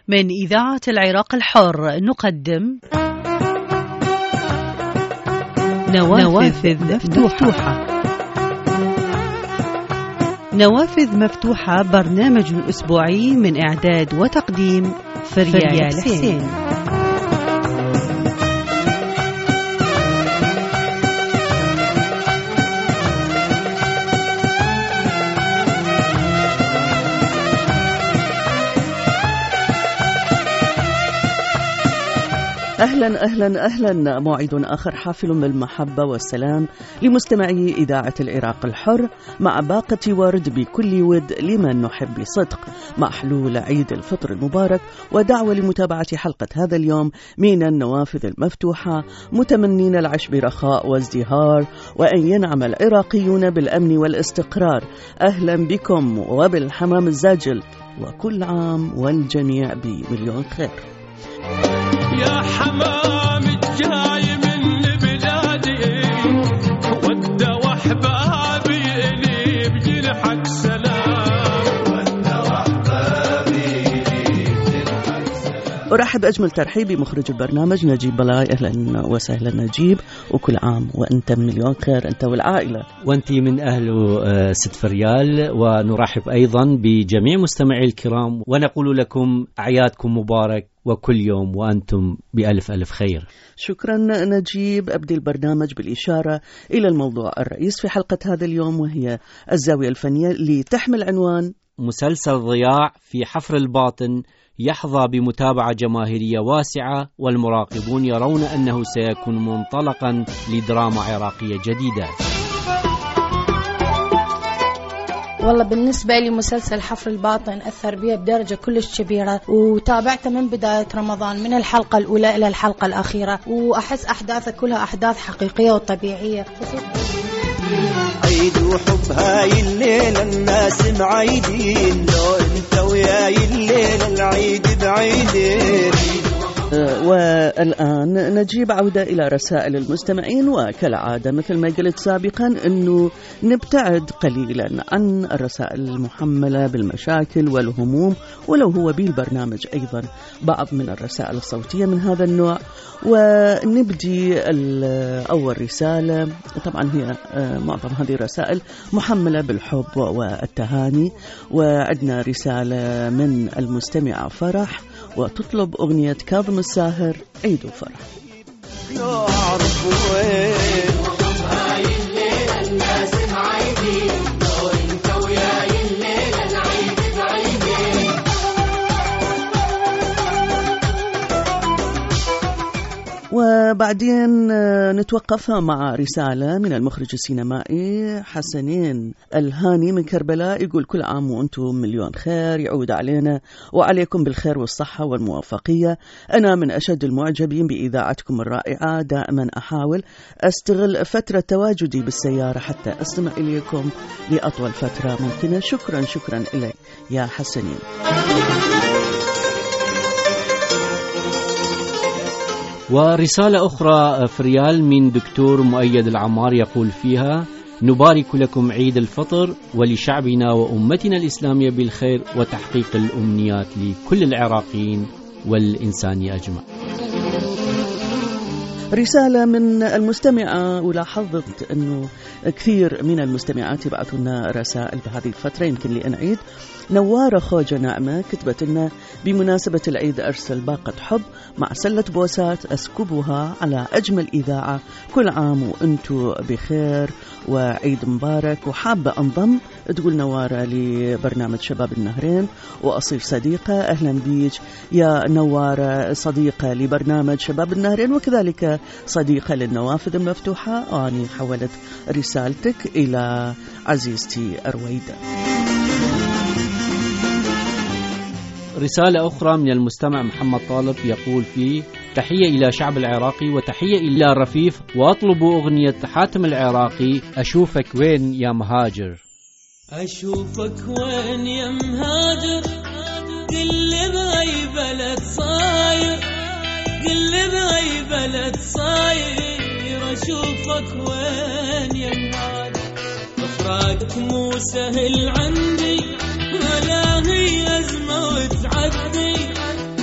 من إذاعة العراق الحر نقدم نوافذ مفتوحة. نوافذ مفتوحة برنامج أسبوعي من إعداد وتقديم فريال حسين. أهلا أهلا أهلا، موعد آخر حافل بالمحبة والسلام لمستمعي إذاعة العراق الحر، مع باقة ورد بكل ود لمن نحب بصدق، مع حلول عيد الفطر المبارك ودعوة لمتابعة حلقة هذا اليوم من النوافذ المفتوحة، متمنين العيش برخاء وازدهار وأن ينعم العراقيون بالأمن والاستقرار. أهلا بكم وبالحمام الزاجل، وكل عام والجميع بمليون خير. يا حمام الجاي من بلادي ود واحبابي اللي بجنحك سلام، ود واحبابي اللي بجنحك سلام. ارحب اجمل ترحيب بمخرج البرنامج نجيب بلاي. اهلا وسهلا نجيب، وكل عام وانت مليون خير انت والعائله. وانت من اهل ست فريال، ونرحب ايضا بجميع مستمعي الكرام ونقول لكم اعيادكم مبارك وكل يوم وأنتم بألف ألف خير. شكرا نجيب. أبدي البرنامج بالإشارة إلى الموضوع الرئيس في حلقة هذا اليوم، وهي الزاوية الفنية اللي تحمل عنوان مسلسل ضياع في حفر الباطن يحظى بمتابعة جماهيرية واسعة، والمراقبون يرون أنه سيكون منطلقا لدراما عراقية جديدة. والله بالنسبة لي مسلسل حفر الباطن أثر بي بدرجة كلش كبيرة، وتابعته من بداية رمضان من الحلقة الأولى إلى الحلقة الأخيرة، وأحس أحداثه كلها أحداث حقيقية وطبيعية. عيد وحب هاي الليلة الناس معيدين، لو انت وياي الليلة العيد بعيدين. والآن نجيب عودة إلى رسائل المستمعين، وكالعادة مثل ما قلت سابقا أنه نبتعد قليلا عن الرسائل المحملة بالمشاكل والهموم، ولو هو بالبرنامج أيضا بعض من الرسائل الصوتية من هذا النوع. ونبدي أول رسالة، طبعا هي معظم هذه الرسائل محملة بالحب والتهاني، وعندنا رسالة من المستمعة فرح وتطلب أغنية كاظم الساهر عيد وفرح. وبعدين نتوقف مع رسالة من المخرج السينمائي حسنين الهاني من كربلاء، يقول كل عام وأنتم مليون خير، يعود علينا وعليكم بالخير والصحة والموفقية. أنا من أشد المعجبين بإذاعتكم الرائعة، دائما أحاول أستغل فترة تواجدي بالسيارة حتى أستمع إليكم لأطول فترة ممكنة. شكرا شكرا إليك يا حسنين. ورسالة أخرى فريال من دكتور مؤيد العمار، يقول فيها: نبارك لكم عيد الفطر ولشعبنا وأمتنا الإسلامية بالخير وتحقيق الأمنيات لكل العراقيين والإنسانية أجمع. رسالة من المستمعة، ولاحظت أنه كثير من المستمعات يبعثوا لنا رسائل بهذه الفترة، يمكن لي أعيد. نوارة خوجة نعمة كتبت لنا: بمناسبة العيد أرسل باقة حب مع سلة بوسات أسكبها على أجمل إذاعة، كل عام وأنتوا بخير وعيد مبارك. وحابة أنضم، تقول نوارة، لبرنامج شباب النهرين وأصير صديقة. أهلا بيك يا نوارة، صديقة لبرنامج شباب النهرين وكذلك صديقة للنوافذ المفتوحة. أنا حولت رسالتك إلى عزيزتي أرويدة. رسالة أخرى من المستمع محمد طالب، يقول فيه: تحية إلى شعب العراقي وتحية إلى الرفيف، وأطلب أغنية حاتم العراقي أشوفك وين يا مهاجر. أشوفك وين يا مهاجر، قل بأي بلد صاير، قل بأي بلد صاير، أشوفك وين يا مهاجر. فراقك مو سهل عندي، ولا هي أزمة وتعدي،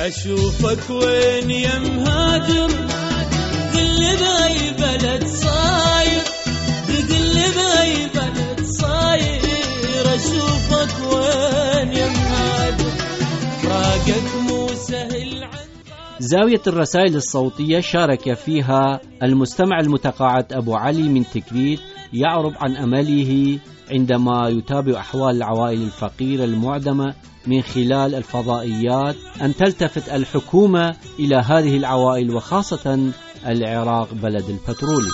أشوفك وين يا مهاجر قل بأي بلد صاير قل بأي بلد صاير أشوفك وين يا مهاجر فراقك مو سهل. زاوية الرسائل الصوتية شارك فيها المستمع المتقاعد أبو علي من تكريت يعرب عن أمله عندما يتابع أحوال العوائل الفقيرة المعدمة من خلال الفضائيات أن تلتفت الحكومة إلى هذه العوائل وخاصة العراق بلد البترول.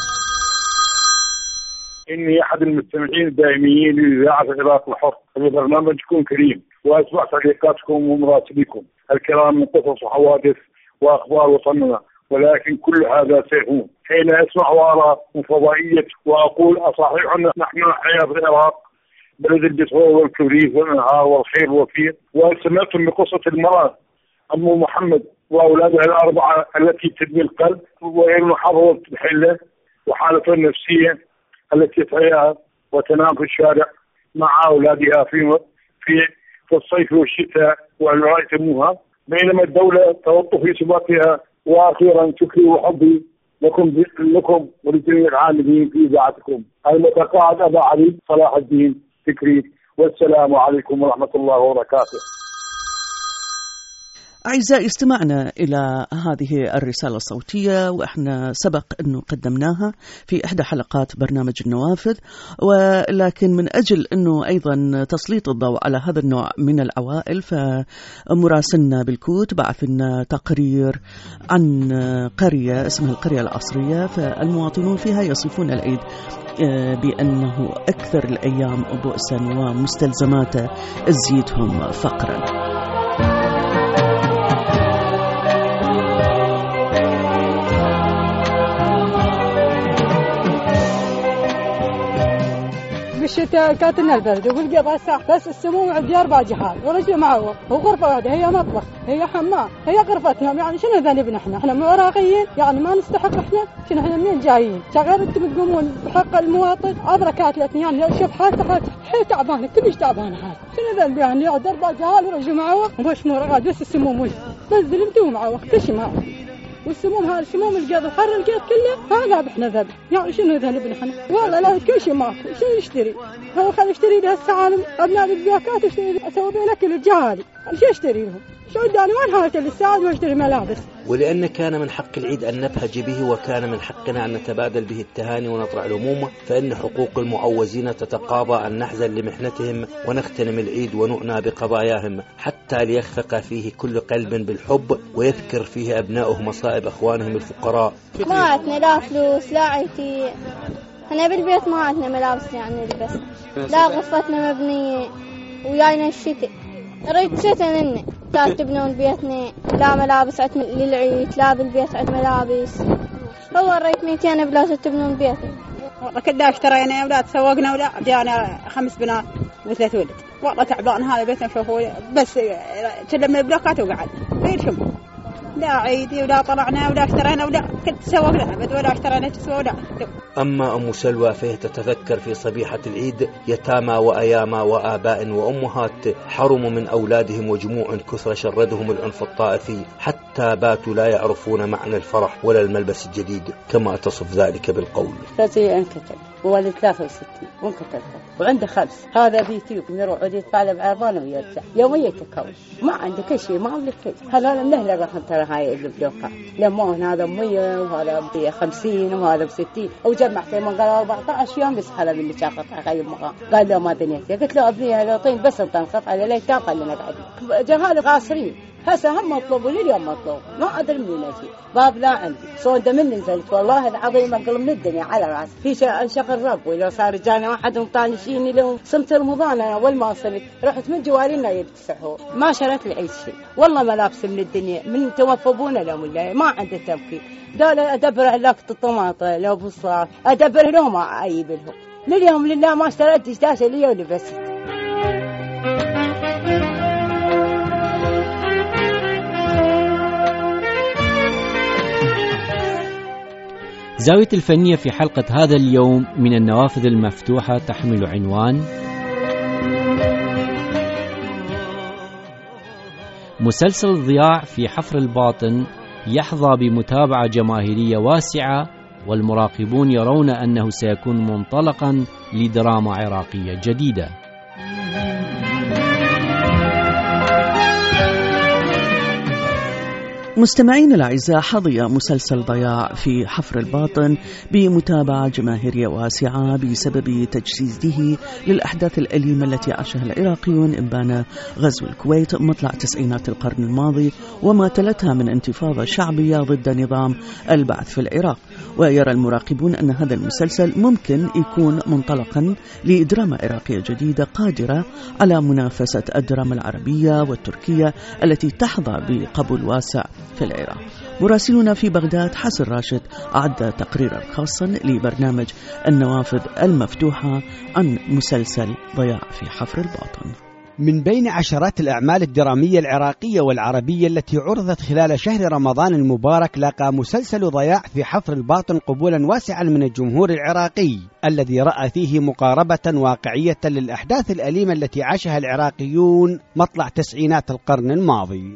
إني أحد المستمعين الدائمين لإذاعة العراق الحر، برنامجكم كريم وأسمع تعليقاتكم ومراسليكم الكلام من قصص وحوادث وأخبار وطننا، ولكن كل هذا سيهون حين أسمع وأرى من فضائية وأقول أصحيح أن نحن نحيا في العراق بلد البترول والكبريت والأنهار والخير والوفير. وسمعتم بقصة المرأة أم محمد وأولادها الأربعة التي تبني القلب وهي محافظة بحلة وحالتها النفسية التي تحياها وتنام في الشارع مع أولادها في الصيف والشتاء وهل رأيتموها، بينما الدولة توطي في ثباتها. وأخيرا شكري وحبي لكم ولجميع العاملين في إذاعتكم. المتقاعد أبا علي صلاح الدين فكري، والسلام عليكم ورحمة الله وبركاته. أعزائي استمعنا إلى هذه الرسالة الصوتية وإحنا سبق أنه قدمناها في إحدى حلقات برنامج النوافذ، ولكن من أجل أنه أيضا تسليط الضوء على هذا النوع من العوائل فمراسلنا بالكوت بعث لنا تقرير عن قرية اسمها القرية العصرية، فالمواطنون فيها يصفون العيد بأنه أكثر الأيام بؤسا ومستلزماته تزيدهم فقرا. بالشتاء كاتنا البرد وبالقضاء الساعة، بس السموم عندي 4 جهات ورجل معوق وغرفة واحدة، هي مطبخ هي حمام هي غرفتنا. يعني شنو ذنبنا احنا مو عراقيين؟ يعني ما نستحق احنا؟ شنو احنا منين جايين؟ شغال انتم تقومون بحق المواطن أدركات الاثنين. يعني شوف حالته حي تعبانة كلش تعبانة حالة. شنو ذنبي يعني 4 جهات ورجل معوق وش مو رغاد، بس السموم وش بس ذنبتوا معوق كل شيء معوق. والسموم هذا سموم القيض وحر القيض كله هذا احنا ذبح. يعني شنو ذنبنا احنا؟ والله لا كل شيء ماكو. شنو نشتري؟ هو خلي اشتري لها السعالم ابناء الزكاة واشتري اسوي بين اكل الجهالي. شو اشتري لهم؟ شو اداني وين حالة للساعد واشتري ملابس. ولأن كان من حق العيد أن نبهج به وكان من حقنا أن نتبادل به التهاني ونطرح الهموم، فإن حقوق المعوزين تتقاضى أن نحزن لمحنتهم ونغتنم العيد ونؤنى بقضاياهم، حتى ليخفق فيه كل قلب بالحب ويذكر فيه أبناؤه مصائب أخوانهم الفقراء. ما عندنا لا فلوس لا عيتي، احنا بالبيت ما عندنا ملابس يعني نلبس، لا غرفتنا مبنية ويانا الشتاء. ريت شتاء مني لا تبنون بيتنا، لا ملابس عندنا للعيد، لا بالبيت عندنا ملابس. والله ريت 200 بلاش تبنون بيتنا. والله كدا اشترينا أولاد سوقنا أولاد جانا 5 بنات و3 ولد. والله تعبان هذا بيتنا شوفوا بس تلم البلوكات وقعد غير شو لا عيدي ولا طلعنا ولا اشترينا ولا كنت سوقنا أبد ولا اشترينا تسوى ولا. أما أم سلوى فهي تتذكر في صبيحة العيد يتامى وأيامى وآباء وأمهات حرموا من أولادهم وجموع كثر شردهم العنف الطائفي حتى باتوا لا يعرفون معنى الفرح ولا الملبس الجديد، كما تصف ذلك بالقول. فزي انكتب وولد 63 وانكتب وعنده 5 هذا بيتي ويروح يدفع له بعربانه ويرجع يوميا تكون ما عندك شيء ما عندك شيء. هذا منهله راح ترى هاي البلوكات لمون هذا 100 وهذا ب 50 وهذا ب 60 وجمع في من قال 14 يوم بس هذا اللي شاقط غير مقام. قال له ما دنيتي قلت له ابنيها لو طين بس تنقط على ليش قال لنا قاعدين جهال قاصرين. هسه هم مطلوب واليوم مطلوب ما أدري منين أجي باب لا عندي صوت من نزلت والله العظيم أقل من الدنيا على رأس في شغل رب. ولو صار جاني واحد مطانشيني لهم صمت رمضان أنا أول ما وصلت رحت من جوارينا يبتسحوا ما شرت لي شيء والله ملابس من الدنيا من توفبونا لهم ولا ما عندي تبكي. دول أدبر علاقة الطماطة لو بصار أدبر لهم أعيب لهم لليوم لله ما اشتريت داشة لي ولبست. زاوية الفنية في حلقة هذا اليوم من النوافذ المفتوحة تحمل عنوان مسلسل ضياع في حفر الباطن يحظى بمتابعة جماهيرية واسعة، والمراقبون يرون أنه سيكون منطلقا لدراما عراقية جديدة. مستمعين الأعزاء، حظي مسلسل ضياع في حفر الباطن بمتابعة جماهيرية واسعة بسبب تجسيده للأحداث الأليمة التي عاشها العراقيون إبان غزو الكويت مطلع تسعينات القرن الماضي وما تلتها من انتفاضة شعبية ضد نظام البعث في العراق. ويرى المراقبون أن هذا المسلسل ممكن يكون منطلقا لدراما عراقية جديدة قادرة على منافسة الدراما العربية والتركية التي تحظى بقبول واسع في العراق. مراسلنا في بغداد حسن راشد أعد تقريرا خاصا لبرنامج النوافذ المفتوحة عن مسلسل ضياع في حفر الباطن. من بين عشرات الأعمال الدرامية العراقية والعربية التي عرضت خلال شهر رمضان المبارك، لقى مسلسل ضياع في حفر الباطن قبولا واسعا من الجمهور العراقي الذي رأى فيه مقاربة واقعية للأحداث الأليمة التي عاشها العراقيون مطلع تسعينات القرن الماضي.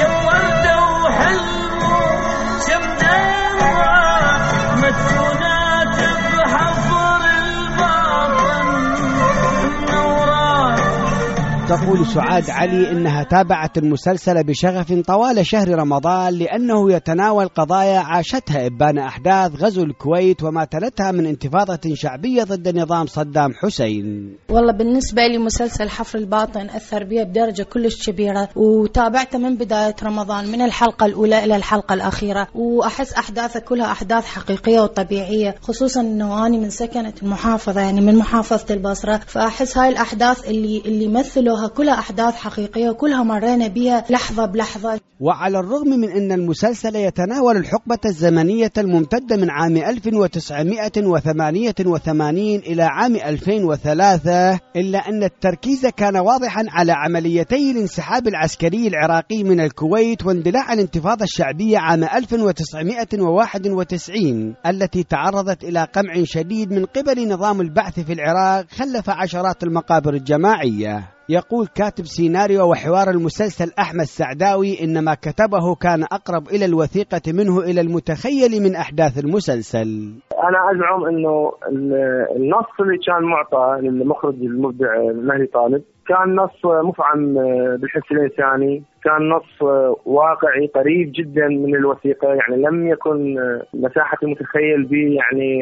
تقول سعاد علي إنها تابعت المسلسل بشغف طوال شهر رمضان لأنه يتناول قضايا عاشتها إبان أحداث غزو الكويت وما تلتها من انتفاضة شعبية ضد نظام صدام حسين. والله بالنسبة لي مسلسل حفر الباطن أثر بي بدرجة كلش كبيرة، وتابعته من بداية رمضان من الحلقة الأولى إلى الحلقة الأخيرة، وأحس أحداثه كلها أحداث حقيقية وطبيعية، خصوصا أنه أنا من سكنة المحافظة، يعني من محافظة البصرة، فأحس هاي الأحداث اللي مثلوها كلها أحداث حقيقية وكلها مرينا بها لحظة بلحظة. وعلى الرغم من أن المسلسل يتناول الحقبة الزمنية الممتدة من عام 1988 إلى عام 2003، إلا أن التركيز كان واضحا على عمليتي الانسحاب العسكري العراقي من الكويت واندلاع الانتفاضة الشعبية عام 1991 التي تعرضت إلى قمع شديد من قبل نظام البعث في العراق خلف عشرات المقابر الجماعية. يقول كاتب سيناريو وحوار المسلسل أحمد سعداوي إن ما كتبه كان أقرب إلى الوثيقة منه إلى المتخيل من أحداث المسلسل. أنا أزعم أنه النص اللي كان معطى للمخرج المبدع مهدي طالب كان نص مفعم بالحس الإنساني، كان نص واقعي قريب جدا من الوثيقة، يعني لم يكن مساحة المتخيل به يعني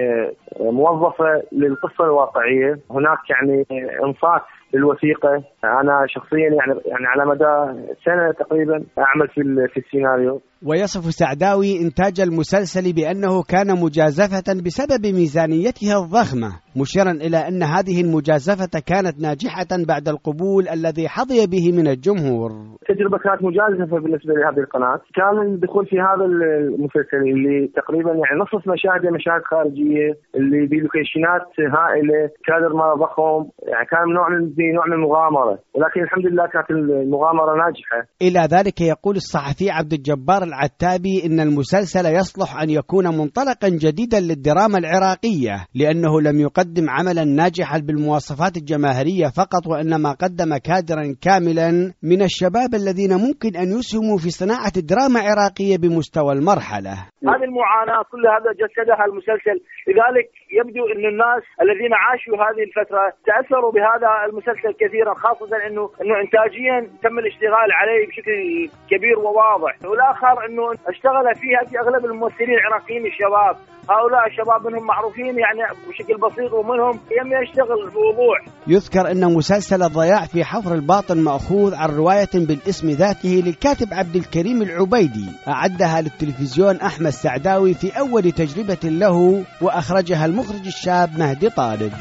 موظفة للقصة الواقعية. هناك يعني انصات للوثيقة. أنا شخصيا يعني على مدى سنة تقريبا أعمل في السيناريو. ويصف سعداوي إنتاج المسلسل بأنه كان مجازفة بسبب ميزانيتها الضخمة، مشيرا إلى أن هذه المجازفة كانت ناجحة بعد القبول الذي حظي به من الجمهور. التجربة كانت مجازفة بالنسبة لهذه القناة. كان الدخول في هذا المسلسل اللي تقريبا يعني نصف مشاهده مشاهد خارجية، اللي بلوكيشنات هائلة، كادر ما ضخم، يعني كان نوع من المغامرة، ولكن الحمد لله كانت المغامرة ناجحة. إلى ذلك يقول الصحفي عبد الجبار العتابي إن المسلسل يصلح أن يكون منطلقا جديدا للدراما العراقية، لأنه لم يقدم عملا ناجحا بالمواصفات الجماهيرية فقط، وإنما قدم كادرا كاملا من الشباب الذين ممكن أن يسهموا في صناعة دراما عراقية بمستوى المرحلة. هذه المعاناة كل هذا جسدها المسلسل، لذلك يبدو أن الناس الذين عاشوا هذه الفترة تأثروا بهذا المسلسل كثيرا، خاصة أنه إنتاجيا تم الاشتغال عليه بشكل كبير وواضح. والآخر أنه اشتغل فيها في أغلب الممثلين العراقيين الشباب، هؤلاء الشباب منهم معروفين يعني بشكل بسيط، ومنهم يشتغل بوضوح. يذكر أن مسلسل الضياع في حفر الباطن مأخوذ عن رواية بالاسم ذاته للكاتب عبد الكريم العبيدي، أعدها للتلفزيون أحمد سعداوي في أول تجربة له، وأخرجها المخرج الشاب مهدي طالب.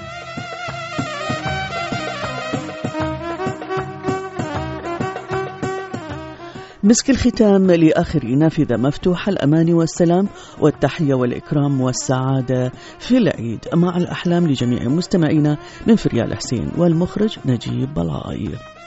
مسك الختام لآخر نافذة مفتوحة، الأمان والسلام والتحية والإكرام والسعادة في العيد مع الأحلام لجميع مستمعينا من فريال حسين والمخرج نجيب بلاي.